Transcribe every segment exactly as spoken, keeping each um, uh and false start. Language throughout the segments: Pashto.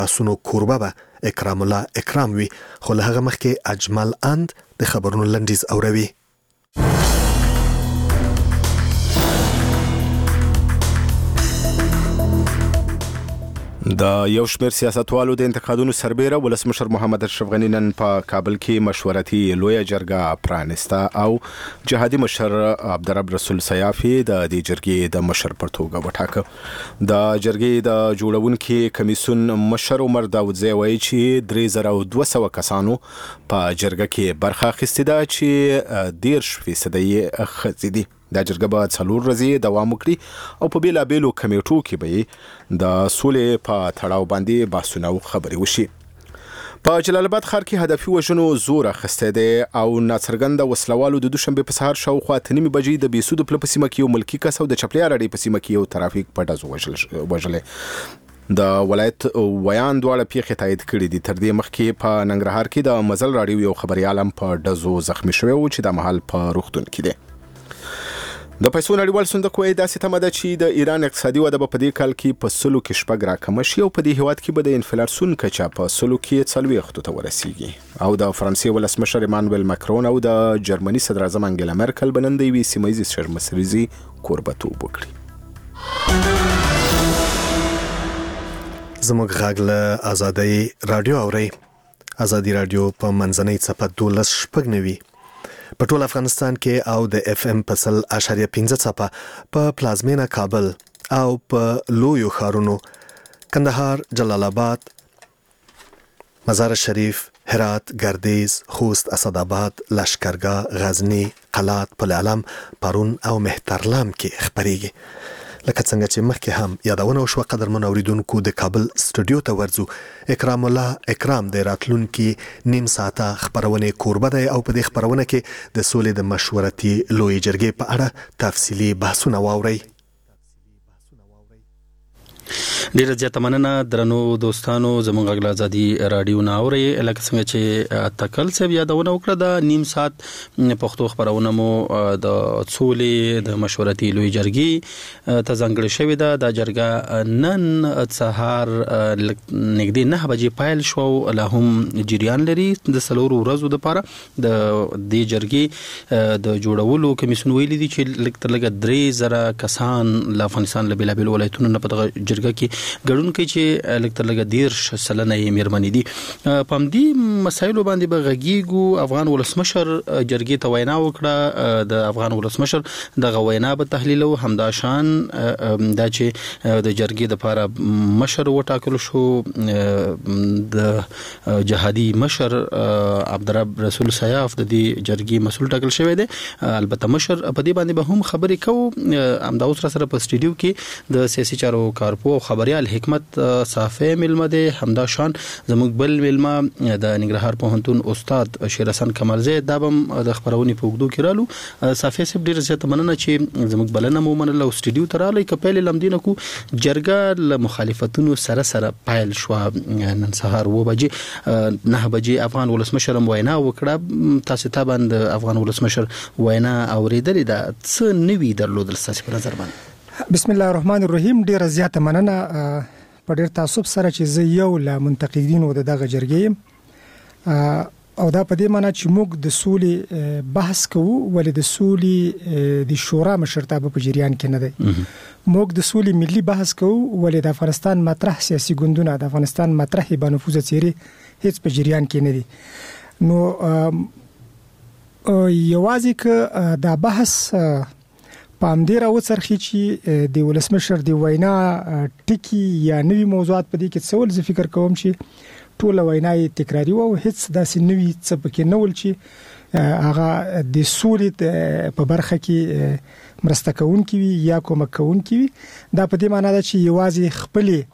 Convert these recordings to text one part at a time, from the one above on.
اسونو کوربه به اکرام الله اکرام وي، خو له هغه مخکې اجمل اند د خبرونو لنډیز اوروي. د یو شمېر سیاستوالو د انتقادونو سربیره ولسمشر محمد اشرف غني نن په کابل کې مشورتي لویه جرګه پرانسته او جهادي مشر عبدالرب رسول سیافي د دې جرګې د مشر پر توګه وټاکه. د جرګې د جوړونکي کمیسیون مشر عمر داودزی وایي چې درې زره او دوه سوه کسانو په جرګه کې برخه اخیستې ده چې دېرش فیصده یې ښځې دي. دا جرګه به څلور ورځې دوام وکړي او په بیلابیلو کمیټو کې به د سولې په تړاو باندې بحثونه او خبرې وشي. په جلال آباد ښار کې هدفي وژنو زور اخیستی دی او ناڅرګنده وسلوالو د دوشنبې په سهار شاوخوا اته نیمې بجې د بېسودو پله په سیمه کې یو ملکي کس او د چپلیار اډې په سیمه کې یو ترافیک په ډزو وژلی. د ولایت ویان دواړه پیښې تایید کړي دي. تر دې مخکې په ننګرهار کې د مزل راډیو یو خبریال هم په ډزو زخمی شوی و چې دا مهال په روغتون کې دی. د پیسو نړیوال صندوق وایي داسې تمه ده چې د ایران اقتصادي وده به په دې کال کې په سلو کې شپږ راکمه شي او په دې هیواد کې به د انفلاسیون کچه په سلو کې څلوېښتو ته ورسیږي. او د فرانسې ولسمشر ایمانویل ماکرون او د جرمني صدر اعظم انګیلا مرکل به نن د یوې سیمه ییزې شرمسریزي کوربهتوب وکړي. زموږ غږ له ازادۍ راډیو اورئ. ازادي راډیو په منځنۍ څپه دولس شپږ نوي په ټول افغانستان کې او د اف ام په سل اشاریه پنځه څپه په پلازمینه کابل او په لویو ښارونو کندهار، جلال آباد، مزار شریف، هرات، گردیز، خوست، اسداباد، لشکرګاه، غزنی، قلات، پل علم، پرون او مهترلام کې خبرېږي. لکه څنګه چې مخکې هم یادونه وشوه قدرمن اوریدونکو د کابل سټوډیو ته ورځو. اکرام الله اکرام د راتلونکي نیم ساعته خبرونه کوربه دی او په دې خبرونه کې د سولې د مشورتي لوی جرګې په اړه تفصیلي بحثونه واورئ. ډیره زیاته مننه درنو دوستانو، زموږ غږ له ازادي راډیو نه اورئ. لکه څنګه چې تکل صاحب یادونه وکړه د نیم ساعت پښتو خبرونه مو د سولې د مشورتي لوی جرګې ته ځانګړې شوې ده. دا جرګه نن سهار نږدې نه بجې پیل شو، لا هم جریان لري د څلورو ورځو دپاره. د دې جرګې د جوړولو کمیسیون ویلي دي چې لږ تر لږه درې زره کسان له افغانستان له بېلابېلو ولایتونو نه په دغه جرګه کې ګډون کوي چې لږ تر لږه دېرش سلنه یې مېرمنې دي. په همدې مسایلو باندې به غږیږو. افغان ولسمشر جرګې ته وینا وکړه. د افغان ولسمشر دغه وینا به تحلیلو. همداشان دا چې د جرګې دپاره مشر وټاکل شو، د جهادي مشر عبدالرب رسول سیاف د دې جرګې مسؤل ټاکل شوی دی. البته مشر په دې باندې به هم خبرې کوو. همدا اوس را سره په سټوډیو کې د سیاسي چارو کارپو خبريال حکمت صافی ملمه ده. همدا شان زموږ بل ملمه د ننګرهار پوهنتون استاد شیر حسن کمالزی دا بم د خبرونې په وګړو کې رالو. صافی صاحب ډیر زیات مننه چې زموږ بلنه مو منله او سټوډیو ته رالی. کپل لمدینه کو جرګه له مخالفتونو سره سره پایل شو. نن سهار و بجې نه بجې افغان ولسمشر وینا وکړه. تاسو ته باندې افغان ولسمشر وینا اوریدلې ده، څه نوی درلودل تاسو په نظر باندې؟ بسم الله الرحمن الرحیم. ډیر زیاته مننه. په ډیر تعصب سره چې زه یو له منتقدینو د دغه جرګې او دا په دې معنی چې موږ د سولې بحث کوو، ولې د سولې د شورا مشرتابه په جریان کې نه دی. موږ د سولې ملي بحث کوو، ولې د افغانستان مطرح سیاسي ګوندونه د افغانستان مطرح با نفوذ څیرې هیڅ په جریان کې نه دي. نو یوازې که دا بحث په همدې راوڅرخي چې د ولسمشر د وینا ټکي یا نوي موضوعات په دې کې څه ول، زه فکر کوم چې ټوله وینا یې تکراري وه او هیڅ داسې نوي څه پکې نه ول چې هغه د سولې په برخه کې مرسته کوونکي وي یا کومک کوونکي وي. دا په دې معنی ده چې یوازې خپلې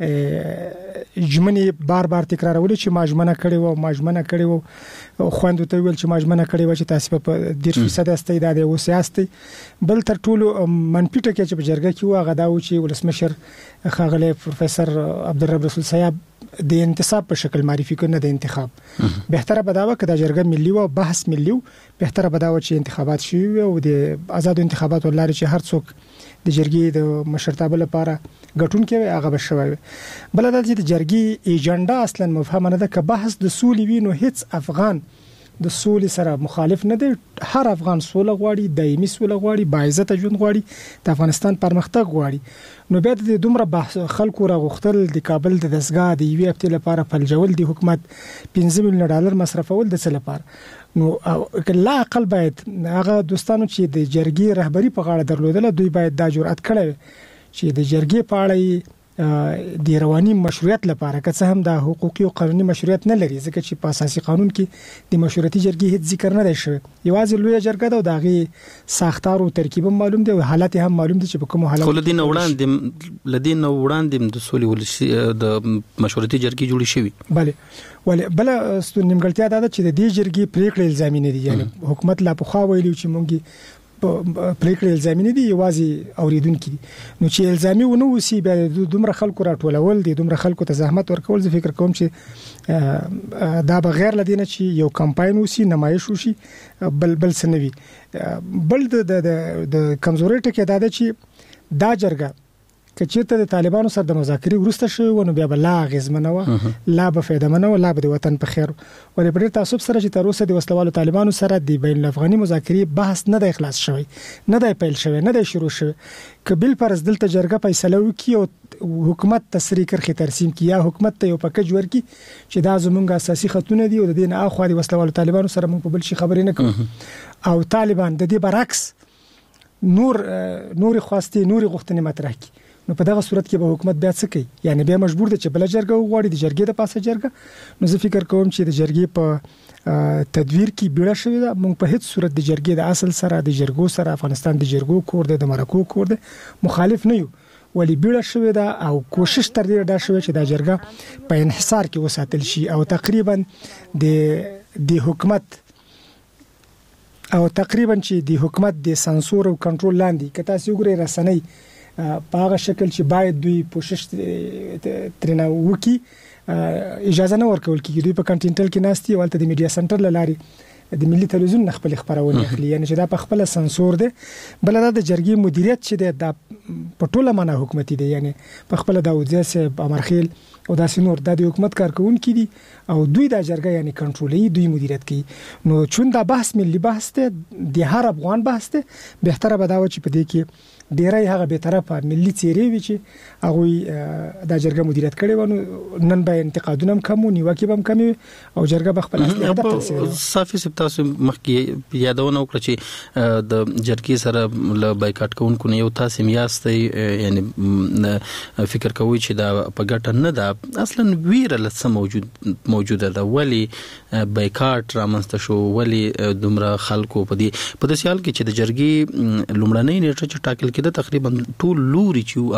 ژمنې بار بار تکرارولې چې ما ژمنه کړې وه ما ژمنه کړې وه خویندو ته ویل چې ما ژمنه کړې وه چې تاسې په دېرش فیصد یاستئ، دا دی اوس یاستئ. بل تر ټولو منفي ټکی چې په جرګه کې و هغه دا و چې ولسمشر ښاغلی پروفیسر عبدالرب رسول سیاف د انتصاب په شکل معرفي کړي، نه د انتخاب. بهتره بداوه کدا جرګه ملي او بحث ملي، بهتره بداوه چې انتخابات شي او د آزاد انتخابات ولري چې هر څوک د جرګې د مشرتابه لپاره ګټون کوي هغه بشوي. بل دا چې د جرګې ایجنډا اصلا مفهوم نه ده. که بحث د سولې وي نو هیڅ افغان د سولې سره مخالف نه دی. هر افغان سوله غواړي، دایمي سوله غواړي، باعزت ژوند غواړي، د افغانستان پرمختګ غواړي. نو بیا د دومره بحث خلکو راغختل د کابل د دسګاه د یوې هفته لپاره فلجول د حکومت پنځه میلیون ډالر مصرفول د څه لپاره؟ نو کله عقل باید هغه دوستانو چې د جرګې رهبری په غاړه درلودل دوی باید دا جرأت کړي چې د جرګې په اړه د رواني مشروعیت لپاره که څه هم د حقوقي او قانوني مشروعیت نه لري، ځکه چې په اساسي قانون کې د مشروعیتي جرګې هیڅ ذکر نه دی شوی. یوازې لوی جرګه ده او دغه ساختار او ترکیب معلوم دی او حالت هم معلوم دي چې په کوم حالت خو لدین وړاندې لدین وړاندې د سولې ولسی د مشروعیتي جرګې جوړې شوی. بله ولې بل نیمګړتیا ده چې د دې جرګې پریکړې الزامي نه دي. یعنی حکومت لا په خوا ویلو چې مونږ پریکړې الزامي نه دي، یوازې اوریدونکو دي. نو چې الزامي ونه وسی بیا دومره خلکو راټولول دي، دومره خلکو ته زحمت ورکول، زه فکر کوم چې دا بغیر لدینه چې یو کمپاین وسی، نمایش وشي، بل بل سنوي. بل د د کمزوري ټکی دا ده چې دا جرګه که چیرته د طالبانو سره د مذاکرې ورسته شوی و نو بیا به لا غزمنه و، لا به فایدمنه و، لا به د وطن په خیر. ولې په ډېر تعصب سره چې تر اوسه د وسلوالو طالبانو سره د بین الافغاني مذاکرې بحث نه دی خلاص شوی، نه دی پیل شوی، نه دی شروع شوی. که بل فرض دلته جرګه فیصله وکړي او حکومت تسریع کرخي ترسیم کړي یا حکومت ته یو پکیج ورکړي چې دا زمونږ اساسي خطونه دي او د دې نه اخوا د وسلوالو طالبانو سره موږ په بل شي خبرې نه کوو، او طالبان د دې برعکس نور نور خواسته نور غوښتنې مطرح کړي، نو په دغه صورت کې به حکومت بیا څه کوي؟ یعنی بیا مجبور دی چې بل جرګه وغواړي، د جرګې د پاسه جرګه. نو زه فکر کوم چې د جرګې په تدویر کې بیړه شوې ده. موږ په هیڅ صورت د جرګې د اصل سره د جرګو سره افغانستان د جرګو کور دی، د مرکو کور دی، مخالف نه یو، ولی بیړه شوې ده او کوشش تر دې ډېر شوې چې د جرګه په انحصار کې وساتل شي او تقریبا د د حکومت او تقریبا چې د حکومت د سانسور او کنټرول لاندې که تاسو وګورئ رسنۍ په هغه شکل چې باید دوی کوشش ترنه وکي، اجازه نه ورکول کیږي. دوی په کنټینټل کې ناستي ولته د میډیا سنټر لاري د ملي تلویزیون خپل خبرونه اخلي، یعنی چې دا په خپل سانسور دی. بل دا د جرګې مدیریت چې د په ټوله معنا حکومتي دی، یعنی په خپل د وزیر امرخیل او داسې نور د حکومت کارکونکو دي او دوی د جرګې یعنی کنټرولي، دوی مدیریت کوي. نو چون دا بحث ملي بحث دی، د هر افغان بحث دی، بهتره به دا و چې په دې کې ډیرای هغه به طرفه ملي چیرې وي چې هغه د جرګه مدیریت کړي ونه. نن به انتقادونه کم او نیوکه به کم او جرګه به خپل اصلي هدف ترسره. صافي سپ تاسو مخکې یادونه وکړه چې د جرګې سره ل بایکاټ کوونکو نه یو تاسو میاستي، یعنی فکر کوي چې دا په ګټه نه ده، اصلا ویره لڅ موجود موجوده ده. ولی بایکاټ رامنځته شو؟ ولی دومره خلکو په دې په دې حال کې چې د جرګې لومړنۍ نیټه چې ټاکل کېده تقریبا ټول لوري چې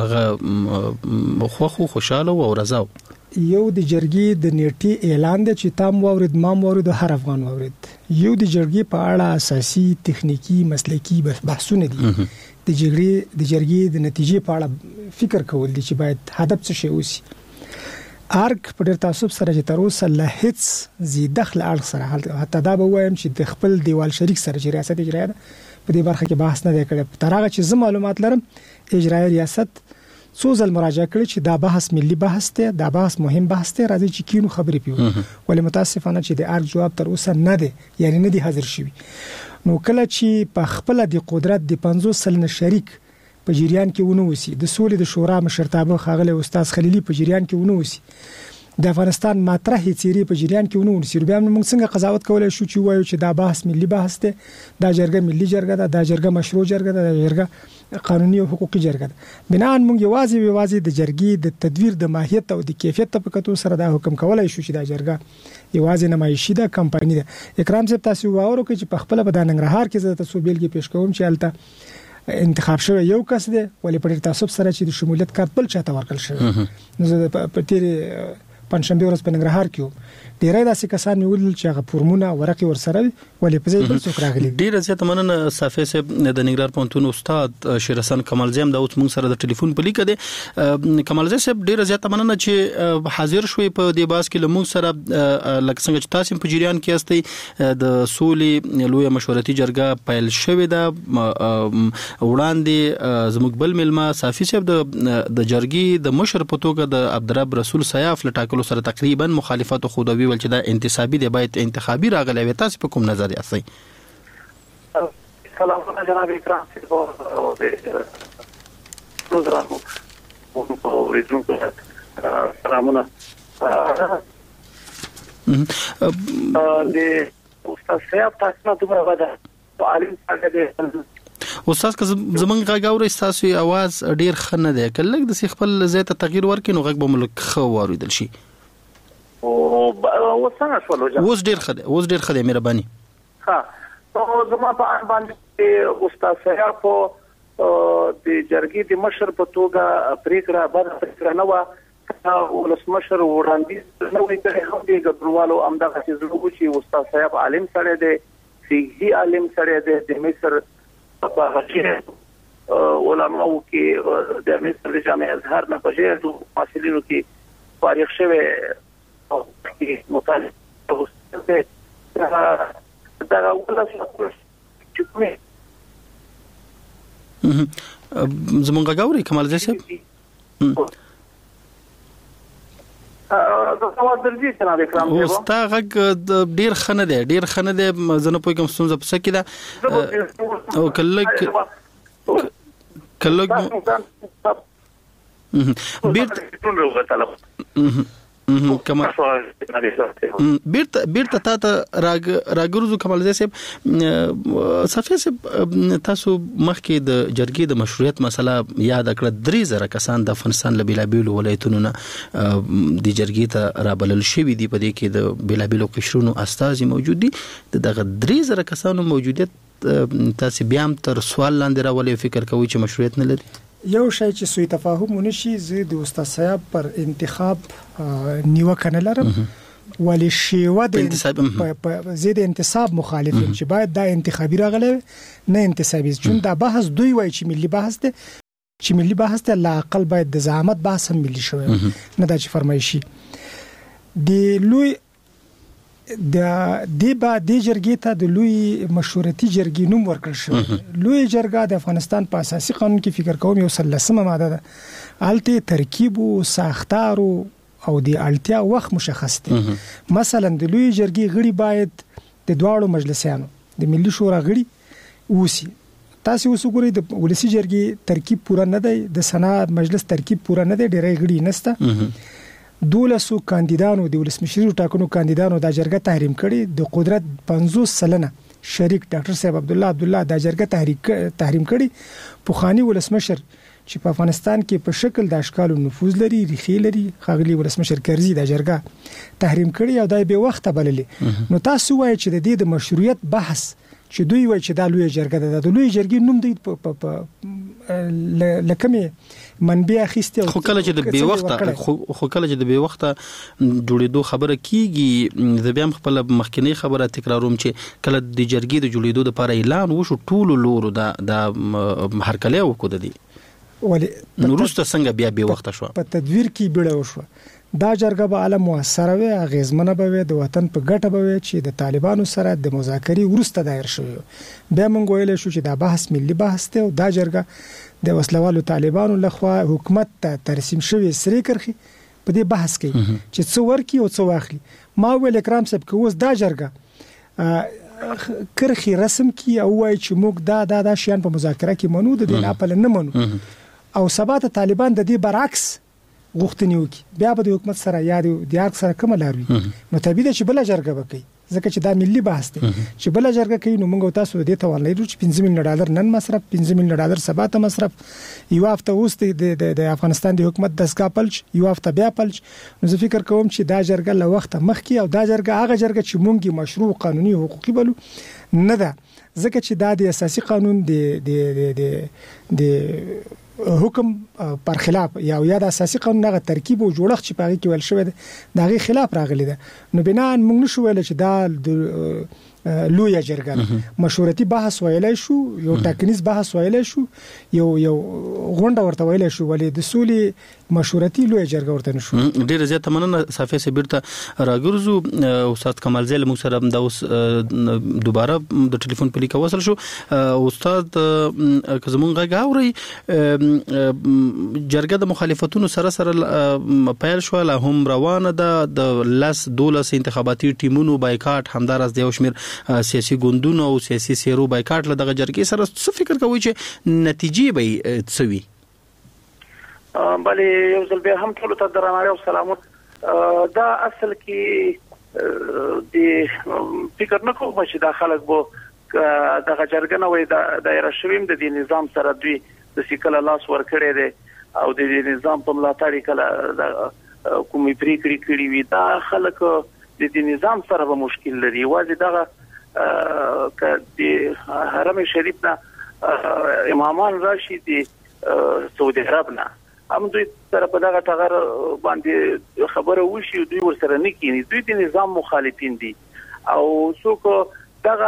هغه خو خوشاله او رضاو. یو د جرګې د نیټې اعلان دی چې تام وورید مام وورید هر افغان وورید. یو د جرګې په اړه اساسي تخنیکی مسلکی بحثونه دي. د جرګې د جرګې د نتیجې په اړه فکر کول دي چې باید هدف څه شي وسی. ارګ په ډېر تعصب سره چې تر اوسه له هیڅ زی دخل ارګ سره حتی دا به وایم چې د خپل دیوال شریک سره چې ریاست اجرایه په دې برخه کې بحث نه دی کړی. تر هغه چې زه معلومات لرم اجرایي ریاست څو ځل مراجعه کړې چې دا بحث ملي بحث دی، دا بحث مهم بحث دی، راځي چې کینو خبرې پیو. ولې متاسفانه چې د ارګ جواب تر اوسه نه دی، یعنی نه دی حاضر شوی. نو کله چې په خپل د قدرت د پنځوس سلنه شریک په جریان کې ونه وسی، د سولې د شورا مشرتابه خاغله استاد خلیلی په جریان کې ونه وسی، د افغانستان مطرح چیرې په جریان کې ونه ونسی، بیا موږ څنګه قضاوت کولای شو چې وایو چې دا بحث ملي بحث دی، دا جرګه ملي جرګه ده، دا جرګه مشروع جرګه ده، دا جرګه قانوني او حقوقي جرګه ده. بناً موږ یوازې یوازې د جرګې د تدویر د ماهیت او د کیفیت په کتو سره دا حکم کولای شو چې دا جرګه یوازې نمایشي ده، کمپایني ده. اکرام صاحب تاسو وایو چې په خپل په ننګرهار کې زه تاسو بیلګې پیش کوم چې الته انتخاب شوی یو کس دی، ولې په تعصب سره چې د شمولیت کارت بل چاته ورکړل شوی. نو زه په تیر پنځشنبه ورځ په ننګرهار کې ډیرای داسې کسان مې ولل چې هغه فورمونه ورقي ورسره ولې په ځای بل څوک راغلي. ډیر زیات مننه صافي صاحب د ننګرهار پوهنتون استاد شیر حسن کمال زیم دا اوس موږ سره د ټلیفون په لیکه دي. کمال زیم صاحب ډیر زیات مننه چې حاضر شوي په دې باس کې لموږ سره لکه څنګه چې تاسو په جریان کې استئ د سولې لوی مشورتي جرګه پیل شوې ده. وړاندې زموږ بل ملما صافي صاحب د د جرګې د مشر په توګه د عبدالرب رسول سیاف لټاکلو سره تقریبا مخالفت خو دوی ول چې دا انتصابي دی باید انتخابي راغلی وي. تاسو په کوم نظر یاستئ؟ سلام جناب اکرام صاحب پروګرام او ریډونکو سلامونه. د استاد صاحب تاسو ته دومره ودا عالم څنګه دی استاد که زمونږ غږ اورئ ستاسو اواز ډیر ښه نه دی، که لږ داسې خپل ځای ته تغییر ورکړئ نو غږ به مو لږ ښه واورېدل شي. اوس څنګه شول؟ اوس ډیر ښه دی، اوس ډیر ښه دی، مهرباني. ها نو زما په اړه باندې استاد صاحب په د جرګې د مشر په توګه پریکړه باندې پریکړه نه و ولسمشر وړاندیز نه وي کړی. هم د ګډونوالو همدغه چې زړه چې استاد صاحب عالم سره دی، فقهي عالم سره دی، د مصر په هغه علماء کې د مصر د جامع ازهر نه بجې د محصلینو کې فارغ شوی او کې مطالعه وکړي. دا ولسمشر چې کومه زمونږ غږ اورئ کمال زی صاحب؟ اوس تا غږ ډیر ښه نه دی، ډیر ښه نه دی. زه نه پوهېږم ستونزه په څه کې ده. او که لږ که لږ کمال بیرته بیرته تا ته راګرځو. کمال زی صاحب، صافي صاحب، تاسو مخکې د جرګې د مشروعیت مسله یاد کړه. درې زره کسان د افغانستان له بیلابیلو ولایتونو نه د جرګې ته رابلل شوي دي. په دې کې د بیلابیلو قشرونو استازي موجود دي. د دغه درې زره کسانو موجودیت تاسو بیا هم تر سوال لاندې راولي، فکر کوئ چې مشروعیت نه لري؟ یو شی چې سوء تفاهم ونشي، زه د استاد صاحب پر انتخاب نیوکه نه لرم، ولی شیوه د زه د انتصاب مخالف یم چې باید دا انتخابي راغلی نه انتصابي. چون دا بحث دوی وایي چې ملي بحث دی، چې ملي بحث دی، لا اقل باید د زعامت بحث هم ملي شوی نه دا چې فرمایشي. د لوی د دې با د جرګې ته د لوی مشورتي جرګې نوم ورکړل شو. لوی جرګه د افغانستان په اساسي قانون کې فکر کوم یو سلسمه ماده ده. الته ترکیب او ساختار او د اړتیا وخت مشخص دي. مثلا د لوی جرګې غړي باید د دواړو مجلسانو د ملي شورا غړي وسی. تاسو وسګورئ د ولسی جرګې ترکیب پوره نه دی، د سنا مجلس ترکیب پوره نه دی، ډیری غړي نسته. دولسو کاندیدانو د ولسمشري ټاکنو کاندیدانو د جرګه تحریم کړي. د قدرت پنځوس سلنه شریک ډاکټر صاحب عبد الله عبد الله د جرګه تحریک تحریم کړي. پوخانی ولسمشر چې په افغانستان کې په شکل د اشکالو نفوذ لري، ریخي لري، خاغلی ولسمشر کرزي د جرګه تحریم کړي او دای به وخت بللې. نو تاسو وایي چې د دې د مشروعیت بحث چې دوی وایي چې د لوی جرګه ده، د لوی جرګې نوم دی په لکمه منبع اخیسته. خو کله چې د بي وخت خو کله چې د بي وخت جوړېدو خبره کیږي، د بیا خپل مخکنی خبره تکراروم چې کله د جرګې د جوړېدو لپاره اعلان وشو ټول لورو دا د هرکلی وکړه دي، ولی نورسته څنګه بیا بي وخت شو؟ په تدویر کې بیړه وشو. دا جرګه به عالم موثره وي، اغیزمنه به وي، د وطن په ګټه به وي چې د طالبانو سره د مذاکرې ورسته دایر شوی. بیا موږ ویل شو چې دا بحث ملي بحث دی او دا جرګه د وسلوالو طالبانو لخوا حکومت ته ترسیم شوی سری کرخي په دې بحث کې چې څو ورکی او څو واخلي. ما ویل اکرام صاحب که اوس دا جرګه کرخي رسم کی او وای چې موږ دا دا دا شیان په مذاکره کې منو، د دې خپل نه منو او سبات طالبان د دې برعکس غوښتنې وکي، بیا به د حکومت سره یا د دیار سره کوم لار وي. نو طبيعي چې بل جرګه وکړي، ځکه چې دا ملي بحث دی. چې بل جرګه کوي نو موږ تاسو دې ته ولایو چې پنځه میلیون ډالر نن مصرف، پنځه میلیون ډالر سبا ته مصرف، یو هفته اوس د د افغانستان د حکومت دسګه پلچ، یو هفته بیا پلچ. نو زه فکر کوم چې دا جرګه له وخت مخکې او دا جرګه هغه جرګه چې موږ مشروع قانوني حقوقي بلو نه ده، ځکه چې دا د اساسي قانون د د د د حکم پر خلاف یا یا د اساسي قانون غو ترکیب او جوړښت چې پاره کې ول شوی د غي خلاف راغلی ده نو بنا موږ نشو ویل چې دا لویه جرګه مشورتي بحث ویلای شو یو ټاکنیز بحث ویلای شو یو یو غونډه ورته ویلای شو ولې د سولې مشورتي لویه جرګه ورته نشو. ډیر زیات مننه صافي سبیرته راګرزو استاد کمال زیل موږ سره د اوس دوباره د ټلیفون په لیکه وصل شو. استاد که زمونږ غږ اوري جرګه د مخالفتونو سره سره پیل شو له هم روانه ده د لاس دولس انتخاباتي ټیمونو بایکاټ همدارس د شمیر سیاسي ګوندونو او سیاسي سیرو بایکاټ له دغه جرګې سره څه فکر کوي چې نتیجې به څه وي؟ بله یو ځل بیا هم ټول ته درناوی او سلامونه. دا اصل کې د فکر نه کوم چې دا خلک به دغه جرګه نه وي د دایره شویم د دې نظام سره دوی د سیکل لاس ور کړی دی او د دې نظام په ملاتړ کله کومې پریکړې کړې وي دا خلک د دې نظام سره به مشکل لري. واځي دغه ک د حرم شریف نه امامان راشي د سعودي عرب نه هم دوی سره په دغه ټغر باندې خبره وشي دوی ورسره نه کینی دوی د نظام مخالفین دي او څوک دغه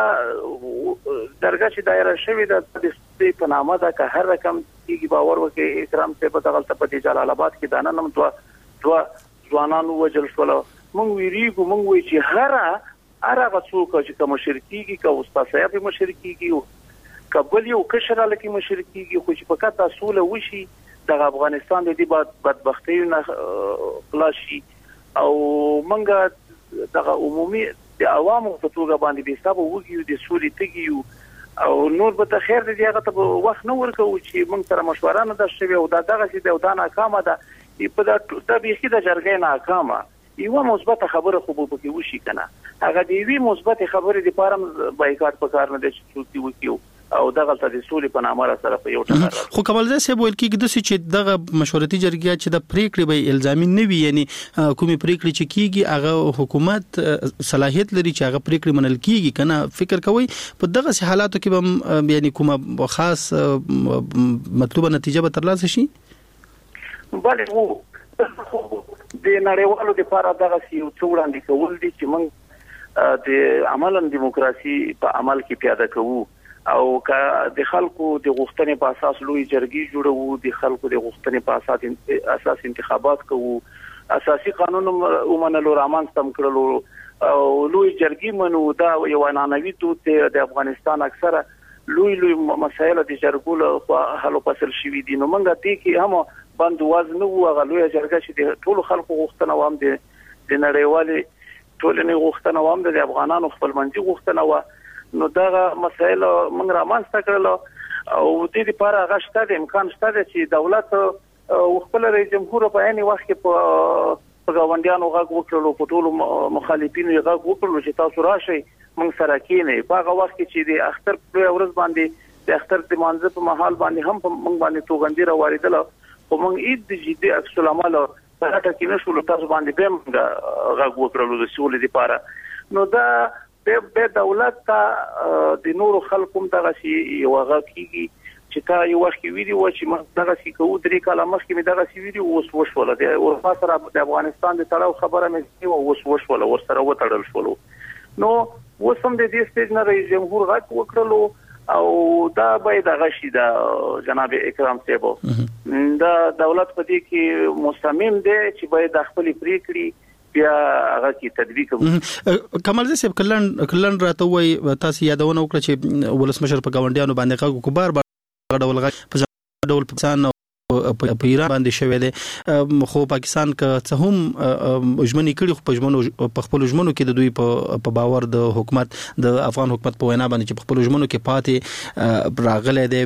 درګه چې دایره شوی د دې په نامه دا که هر رقم کیږي باور وکړي اکرام ته په دغه په جلال آباد کې دانه نم دوا دوا ځوانانو وجل شول مونږ ویریګو مونږ وی چې هر هغه څوک چې کوم شرکتيږي که استاد صاحب مشرکيږي کبل یو کشر لکه مشرکيږي خو چې فقط اصول وشي د افغانستان د دې بدبختی نه خلاصي او مونږ دغه عمومي د عوامو په توګه باندې به حساب وګیو د سوري تګیو او نور به ته خیر دې هغه ته وخت نه ورکو چې مونږ سره مشوره نه ده شوی او دا دغه چې د ودانه کامه ده په دا د بيخي د جرګې نه کامه یو مثبت خبره خو به کې وشي کنه هغه دی وی مثبت خبره د پارم بایکاټ په کار نه دي چې وکیو او دغه ته د سولې په نامه سره په یو ټکر خو کمال زه سه ویل کېږي د چې دغه مشورتي جرګه چې د پریکړې به الزامي نه وي یعنی کومي پریکړې چې کیږي هغه حکومت صلاحیت لري چې هغه پریکړې منل کیږي کنه فکر کوي په دغه حالاتو کې به یعنی کومه خاص مطلوبه نتیجه به ترلاسه شي؟ بله وو د نړیوالو لپاره دغه یو څو وړاندې کول دي چې موږ د عملاً دیموکراسي په عمل کې پیاده کوو او که د خلکو د غوښتنې په اساس لوی جرګې جوړوو د خلکو د غوښتنې په اساس اساس انتخابات کوو اساسي قانون ومنلو رامنځته کړلو او لوی جرګې منو دا یو عنعنوي دود د افغانستان اکثره لوی لوی مسایل د جرګو له حل فصل شوي دي نو موږ دې کې هم بندواز نه وو غلوی جرګه چې د ټولو خلکو غوښتنه وام دي د نړیوالي ټولنې غوښتنه وام د افغانانو خپلمنځي غوښتنه و نو دا مسایل موږ رامنځته کړل او د دې لپاره غشته د امکان شته چې دولت خپل رئیس جمهور په عین وخت کې په غونډیانو غږ وکړلو په ټولو مخالفینو غږ وکړلو چې تاسو راشئ موږ سره کېنه په هغه وخت کې چې د اختر په ورځ باندې د اختر د مانځ په محل باندې هم موږ باندې توغندې را واردل خو موږ اې د جدي عکس العمل په هټه کې نشو تاسو باندې به موږ غږ وکړلو د سولې لپاره نو دا به دولت ته د نورو خلکو دغه شی یو غږ کیږي چې تا یو وخت ویډیو و چې موږ دغه شی کوو درې کاله مخکې مې دغه شی ویډیو اوس وشول دی او سره د افغانستان د تړاو خبره مې او اوس وشول او سره وتړل شول نو وسم د دې سټیج نه رئیس جمهور غږ وکړلو او دا به دغه شی د جناب اکرام صاحب دا دولت په دې کې مستمیم دی چې باید خپل پریکړې بیا هغه کې تطبیق وکړي. کمال زیب کلن کلن راته وای تاسو یادونه وکړه چې ولسمشر په گاونډیانو باندې غږ کو بار بار ډول غږ په ډول پاکستان په ایران باندې شوی دی خو پاکستان که څه هم اجمنی کړي خو په اجمنو په خپل اجمنو کې د دوی په باور د حکومت د افغان حکومت په وینا باندې چې په خپل اجمنو کې پاتې راغله دی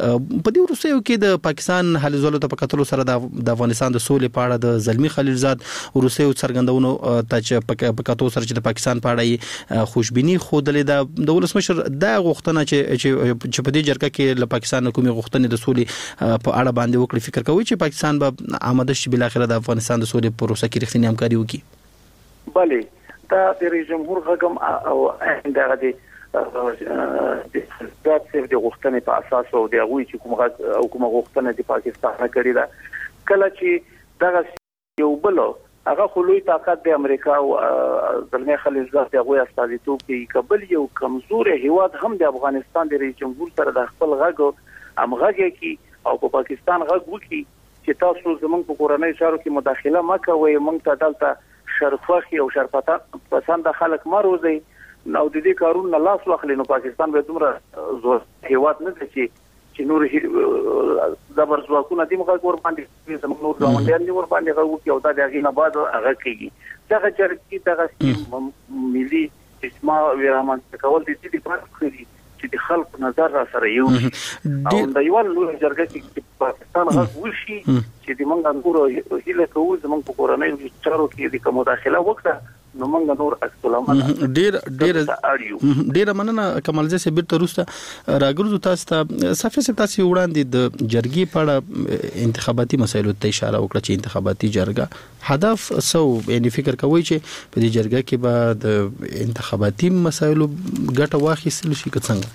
په دې ورسېو کې د پاکستان حل زولو ته په کتلو سره د افغانستان د سولې په اړه د زلمی خلیلزاد ورسېو څرګندونو ته چې په کتو سره چې د پاکستان په اړه خوشبینی خودلې د ولسمشر د غوښتنه چې چې په دې جرګه کې له پاکستان حکومت غوښتنې د سولې په اړه باندې فکر کوي چې پاکستان به آماده شي بل اخر د افغانستان د سولې پروسه کې رښتینی همکاري وکړي. بله دا د رئیس جمهور غږم او دغه د د ذات سیف د غوښتنې په اساس او د هغه چې کومه او کومه غوښتنه د پاکستان کړې ده کله چې دغه یو بل هغه خلوی طاقت د امریکا او زلمه خلیلزاد دغه استازیتوب کوي کبل یو کمزور هیواد هم د افغانستان د رئیس جمهور سره د خپل غږ امغه کی او په پاکستان غږ وکي چې تاسو زمونږ په کورنۍ چارو کې مداخله مکوئ مونږ ته دلته شرفخي او شرفتا پسند خلک مروزي نو د دې کارونه لاس واخلي نو پاکستان به دومره زور هیواد نه دي چې چې نور زبر ځواکونه د موږ ور باندې زموږ نور ځوانان دي ور باندې غوږ کې او دا دغه نه بعد هغه کوي دغه چرکی دغه ملي اسما ویرمان کول دي چې په کړی چې د خلکو نظر را سره یو او د یو لوی جرګه کې پاکستان غوښ وشي چې د موږ انګورو هله کوو زموږ په کورنۍ چارو کې د کوم مداخله وکړه نو موږ نور اکسلامات ډیر ډیر ډیر مننه کمال زه سبیر تروسته راګرځو تاسو ته صفه سي تاسو وړاندې د جرګي په اړه انتخاباتي مسایلو ته اشاره وکړه چې انتخاباتي جرګه هدف سو یعنی فکر کوي چې په دې جرګه کې به د انتخاباتي مسایلو ګټه واخیستل شي که څنګه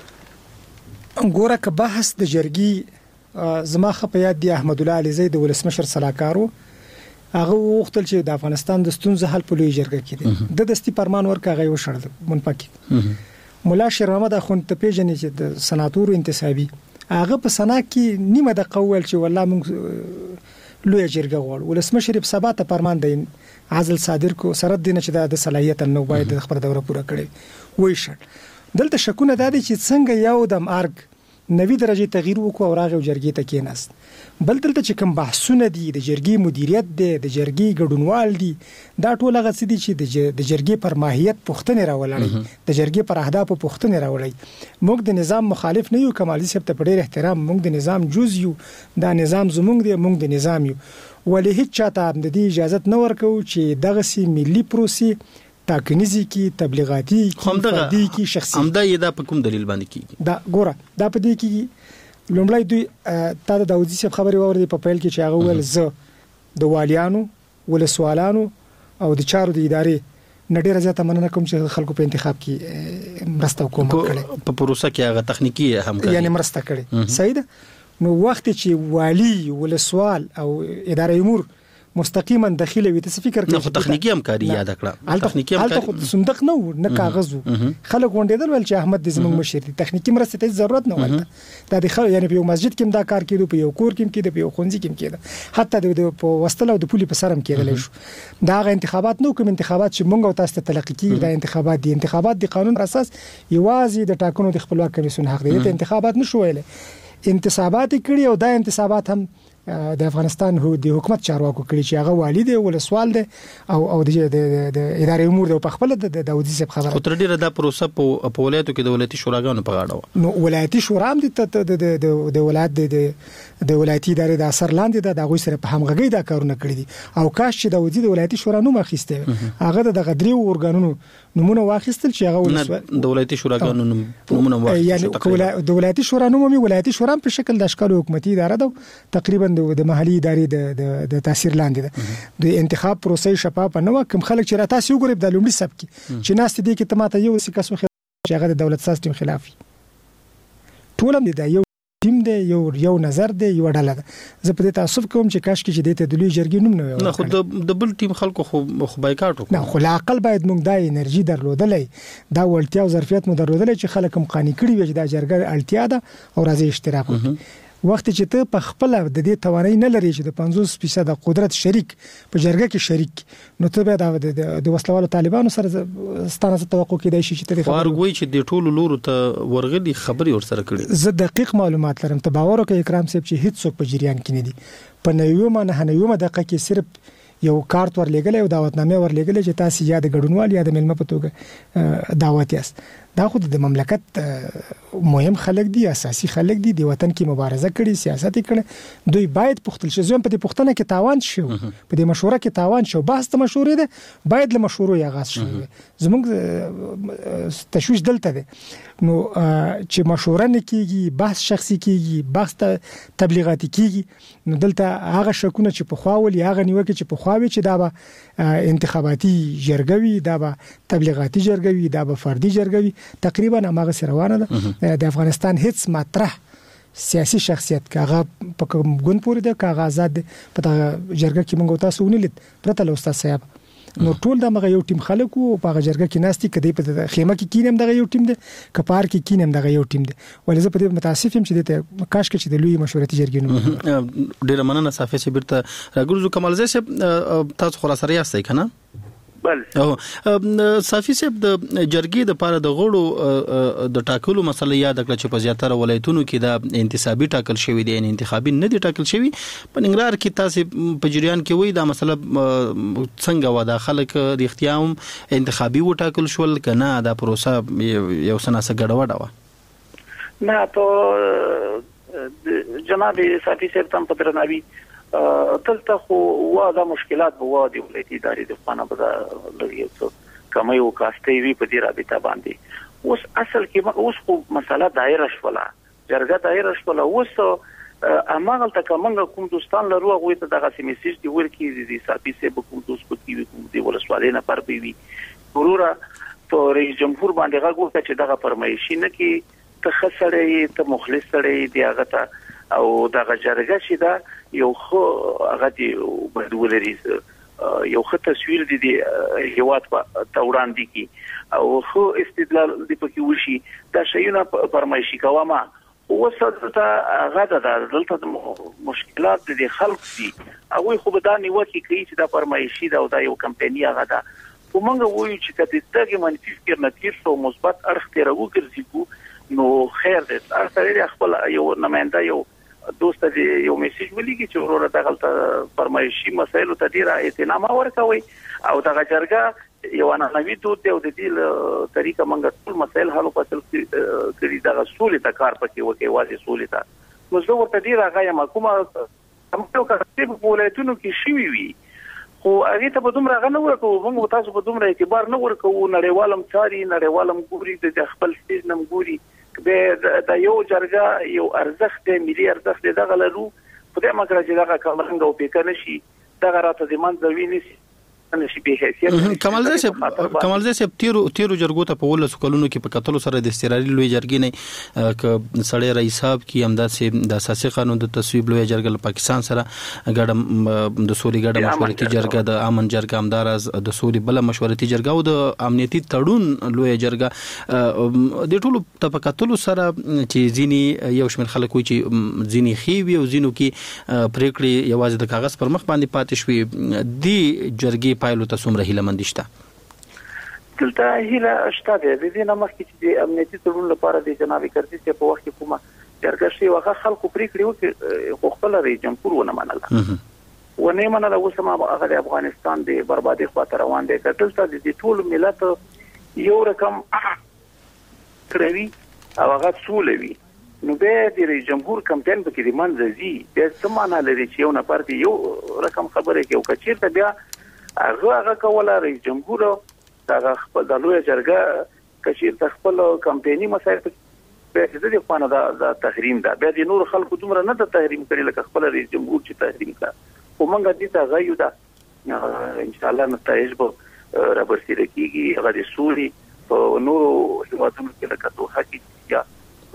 ګوره که بحث د جرګي زما خپه یاد دی احمد الله علي زید ولسمشر صلاحکارو هغه وختل چې د افغانستان د ستونزې حل په لوی جرګه کې دی د دستي فرمان ورکړه هغه وشړل منپکی مولا شیر محمد اخوند ته پیژنې چې د سناتورو انتصابي هغه په سنا کې نیمه د قول چې والله موږ لوی جرګه غواړو ولسمشر په سبا ته فرمان دی عزل صادر کو سرد دینه چې د صلاحیت نو باید خبر دوره پوره کړي وای شړ دلته شکونه د دې چې څنګه یو د ارګ نوی درجه تغییر وکړو او راغو جرګې ته کېناست بل دلته چې کوم بحثونه دي د جرګې مدیریت دی د جرګې ګډونوال دي دا ټول هغه څه دي چې د جرګې پر ماهیت پوښتنه راولړي د جرګې پر اهداف پوښتنه راولړي موږ د نظام مخالف نه یو کمالي صاحب ته په ډېر احترام موږ د نظام جز یو دا نظام زموږ دی موږ د نظام یو ولې هیڅ چاته د دې اجازه نه ورکو چې دغه سي ملي پروسې تاکنیزي کی تبلیغاتي کی فردي کی شخصي همدا یې دا په کوم دلیل باندې کیږي دا ګوره دا په دې کې لومړی دوی تا د داودي صاحب خبري واوري په پیل کې چې هغه ول ز د والیانو ولسوالانو او د چارو د ادارې نډیره زیاته مننه کوم چې خلکو په انتخاب کې مرسته کوم کړي په پروسه کې هغه تخنیکی همکاري یعنی مرسته کړي صحیح ده نو وخت چې والی ولسوال او ادارې امور مستقیما داخله وي تاسو فکر کوئ نو تخنیکی همکاري یاد کړه تخنیکی همکاري البته صندوق نه نه کاغذ خلک وندیدل ول چې احمد د زموږ مشر دي تخنیکی مرسته ته ضرورت نه ولته دا د خلک یعنی په یو مسجد کې دا کار کېدو په یو کور کې کېدو په یو خونځي کې کېدو حتی د وستلو د پولي په سرم کېدل شو دا غ انتخابات نو کوم انتخابات چې مونږ او تاسو ته تلقي کیږي دا انتخابات دي انتخابات د قانون اساس یوازې د ټاکنو د خپلواک کمیسیون حق دی د انتخابات نشو ویل انتصابات کړي او دا انتصابات هم د افغانستان هو د حکومت چارواکو کړي چې هغه والي او ولسوال دي او او د ادارې امور د خپل د داودي صاحب خبره خو تر ډیره دا پروسه په ولایتو کې د ولایتي شوراګانو په غاړه نو ولایتي شورا هم د د ولایت د د ولایتي ادارې د اثر لاندې د غوي سره په همغږي دا کارونه کړی دي او کاش چې داودي د ولایتي شورا نوم اخیسته هغه د غدري اورګانونو نمونه واخیستل چې هغه ولسوال د ولایتي شوراګانو نمونه واخیستل یعنی د ولایتي شورا نوم می ولایتي شورا په شکل د اشکال حکومتي اداره ده تقریبا د محلي ادارې د د تاثیر لاندې ده د انتخاب پروسې شفاف نه وکم خلک چې را تاسو وګورئ د لومړي سب کې چې ناس دي کې تماته یو سکاسو چې هغه د دولت سیستم خلافي ټول هم دی یو ټیم دی یو یو نظر دی یو ډله ده زه په دې تاسو کوم چې کاش کې چې د ته د لوی جرګې نوم نه نه خو د بل ټیم خلکو خو خو بایکاټ وکړي نه خو لا عقل باید موږ د انرژي درلودلې دا ولټیا او ظرفیت مو درلودلې چې خلک هم قانې کړي وي چې دا جرګه اړتیا ده او راځي اشتراک وکړي وخت چې ته په خپل د دې توانای نه لري چې د پنځوس فیصد د قدرت شریک په جرګه کې شریک نو ته به د وسلوالو طالبانو سره ستانه توقع کېدای شي چې ته خبرګوي چې د ټولو لورو ته ورغلي خبري ور سره کړي زه دقیق معلومات لرم ته باور وکړې اکرام صاحب چې هیڅ څوک په جریان کې نه دي په نویومه نه نویومه دقیقه کې صرف یو کارت ورلېګل او دعوتنامه ورلېګل چې تاسو یا د ګډونوال یا د ملمه په توګه دعوت یاست دا خو د مملکت مهم خلک دي اساسي خلک دي د وطن کې مبارزه کړي سیاست کړي دوی باید پختل شي زم په دې پښتنه کې تاوان شو په دې مشوره کې تاوان شو بحث ته مشورې ده باید له مشورو یا غاز شي زموږ تشويش دلته ده نو چې مشوره نه کیږي بحث شخصي کیږي بحث تبلیغاتي کیږي نو دلته هغه شکونه چې په خواول یا هغه نیوکه چې په پخوا چې دا به انتخاباتي جرګه وي، دا به تبلیغاتي جرګه وي، دا به فردي جرګه وي، تقریبا هغه روانه ده. د افغانستان هیڅ مطرح سیاسي شخصیت کاغه په ګوند پورې ده، کاغه آزاد په جرګه کې موږ تاسو ونیلید پرته له استاد صاحب. نو ټول د مغه یو ټیم خلکو په جرګه کې ناستي کدی په خیمه کې کینم دغه یو ټیم ده، کپار کې کینم دغه یو ټیم ده. ولې زه په دې متاسف یم چې د کاش کې چې د لوی مشورتي جرګې نو ډیر مننه صافي چې بیرته راګرځو. کمال زه صاحب تاسو خلاص ریاست کنه بل او صافي صاحب د جرګې د پاره د غړو د ټاکلو مسله یاد کړه چې په زیاتره ولایتونو کې د انتصابي ټاکل شوی دی، ان انتخابي نه دی ټاکل شوی. په ننګرهار کې تاسو په جریان کې وای دا مسله څنګه و د خلک د اختیام انتخابي و ټاکل شول کنه دا پروسه یو سناسه ګډوډه و؟ نه ته جناب صافي صاحب تم په درناوي تلته خو واده مشکلات به وادي ولایتي ادارې د خانه به لږ یو څه کمی او کاستې وی په دې رابطه باندې. اوس اصل کې اوس خو مسله دایره شوله، جرګه دایره شوله. اوس اماغل ته کومه کوم دوستان لرو هغه ته دغه میسج دی ورکی دي صافي صاحب کوم دوست په کې کوم دی ولسوالۍ نه پر بي وي ضروره ته رئیس جمهور باندې هغه چې دغه فرمایشي نه کې ته خسرې ته مخلص سره دی هغه ته او دغه جرګه چې دا یو خو هغه دی بدولري یو خو تصویر دي دی هیواد په وړاندې کی او خو استدلال دی پکې وشي دا شیونه فرمایشي کومه. وسته هغه د دلته مشکلات دي خلک دي او خو به دا نیوکه کوي چې دا فرمایشي دا او دا یو کمپایني هغه دا ومنګ وایو چې کله دغه منفي فکر نتیجه او مثبت اړخ ته راوګرځي نو خیر دې اصل خپل یو نماینده یو دوست دې یو میسج ولېږي چې ورور دغه فرمایشي مسایلو ته ډیر اهتمام ورکوي او دغه جرګه یو نوې دود دی او د دې طریقه منګه ټول مسایل حل فصل کړي دغه سولې ته کار پکې وکي واځي سولې ته نو زه ورته ډیر هغه یم کومه هم یو کارتیب ولایتونو کې شوي وي خو هغه ته په دومره غنه ورکو موږ تاسو په دومره اعتبار نه ورکو. نړیوالم چاري نړیوالم ګوري د خپل سیز نم ګوري به د یو جرګه یو ارزښت دی، ملي ارزښت دی دغه لرو په دې مګر چې دغه کمرنګ او پېکنه شي دغه راته د منځوي نشي نشي به حیثیت. کمال زه کمال زه تیرو تیرو جرګو ته په ولس کولونو کې په کتلو سره د استقراري لوی جرګې نه ک سړی رئیس صاحب کی امداسې د اساسي قانون د تصویب لوی جرګه پاکستان سره ګډه د سولې ګډه مشورتي جرګه د امن جرګه امدارز د سولې بل مشورتي جرګه او د امنیتي تړون لوی جرګه د ټولو ته په کتلو سره چې ځینی یو شمېر خلک وي چې ځینی خي وي او ځینو کې پریکړې یوازې د کاغذ پر مخ باندې پاتې شوي دی. جرګې پایلو ته څومره هیله مند شته؟ دلته هیله شته د دې نه مخکې چې د امنیتي تړون لپاره د جناب کرزي په وخت کې کومه جرګه شي واغه خلکو پریکړې وکړي خو خپل رئیس جمهور ونه منله ونه منله. اوس هم هغه د افغانستان د بربادي خواته روان دی. دلته د ټول ملت یو رقم کړوي او هغه سولوي نو به د رئیس جمهور کمپاین په کې د منځي د سمانه لري چې یو نفر دی یو رقم خبره کوي او کچیر ته بیا هغه هغه کوله رئیس جمهور دا خپل د لوی جرګه کشیر خپل کمپایني مسایل په دې خانه دا تحریم ده بیا د نور خلکو دومره نه د تحریم کړي لکه خپل رئیس جمهور چې تحریم کړه او موږ دې ته غيو ده ان شاء الله نتایج به را برسېږي کیږي هغه د سوري په نور هیوادونو کې لکه دوه کې یا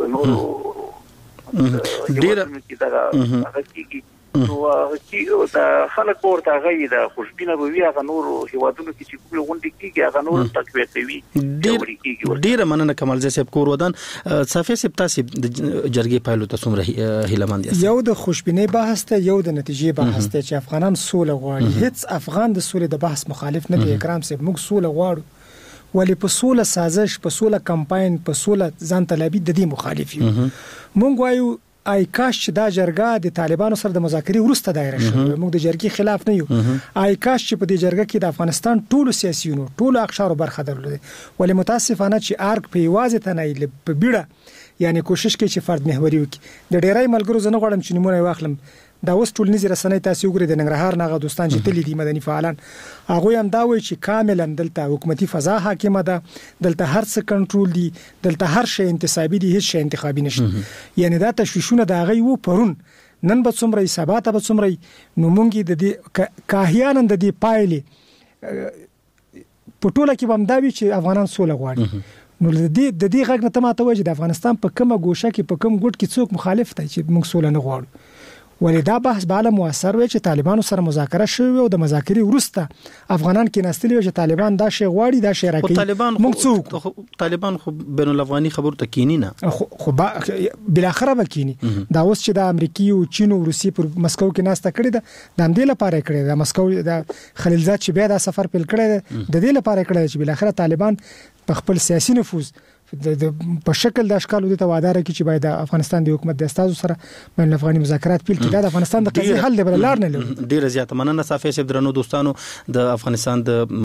نور ډیر هغه کیږي نو چې دا خلک ورته غي دا خوشبینه به وي هغه نور هیوادونو کې چې کوم غونډې کیږي هغه نور تقویه کوي. ډیر مننه کمال زه صاحب کور ودان صافي صاحب تاسو د جرګې پایلو ته څومره هیله مند یاست؟ یو د خوشبینه بحث ته یو د نتیجې بحث ته چې افغانان سوله غواړي. هیڅ افغان د سولې د بحث مخالف نه دی. اکرام صاحب موږ سوله غواړو ولی په سوله سازش په سوله کمپاین په سوله ځان طلبي د دې مخالف یو. موږ وایو آی کاش چې دا جرګه د طالبانو سره د مذاکرې وروسته دایره شي. موږ د جرګې خلاف نه یو. آی کاش چې په دې جرګه کې د افغانستان ټولو سیاسيونو ټولو اقشارو برخه درلودي ولی متاسفانه چې ارګ په یوازې تنه په بیړه یعنی کوشش کوي چې فرد محوري وکړي. د ډیرای ملګرو زنه غواړم چې نمونه واخلم دا اوس ټولنیز رسنۍ تاسو وګورئ د ننګرهار نه دوستان چې تللی دي مدني فعالان هغه هم دا وایي چې کاملا دلته حکومتي فضا حاکمه ده دلته هر څه کنټرول دي دلته هر شی انتصابي دي هیڅ شی انتخابي نشته. یعنی دا تشویشونه دا غي وو پرون نن به څومره سبا ته به څومره نو مونږ د دې کاهیان د دې پایلې په ټوله کې هم دا وی چې افغانان سوله غواړي. نو د دې د دې غږ نه تماته وجه د افغانستان په کومه ګوشه کې په کوم ګډ کې څوک مخالف دی چې موږ سوله نه غواړو. ولې دا بحث به له موثر وي چې طالبانو سره مذاکره شوي او د مذاکرې وروسته افغانان کې نستلی چې طالبان دا شی غواړي دا شی راکړي. طالبان موږ څوک طالبان خو بین الافغاني خبرو ته کینی نه خو بل اخره به کینی. دا اوس چې د امریکای او چین او روسي پر مسکو کې ناسته کړي ده د همدې لپاره کړي ده. مسکو د خلیلزاد چې بیا دا سفر پیل کړی ده د دې لپاره کړی چې بل اخره طالبان په خپل سیاسي نفوذ د په شکل د اشکال د توادر کې چې باید د افغانستان د حکومت د استازو سره بین الافغاني مذاکرات پیل کړي. د افغانستان د قضیې حل دی بل لار نه لري. ډیر زیات مننه صافي صاحب درنو دوستانو. د افغانستان د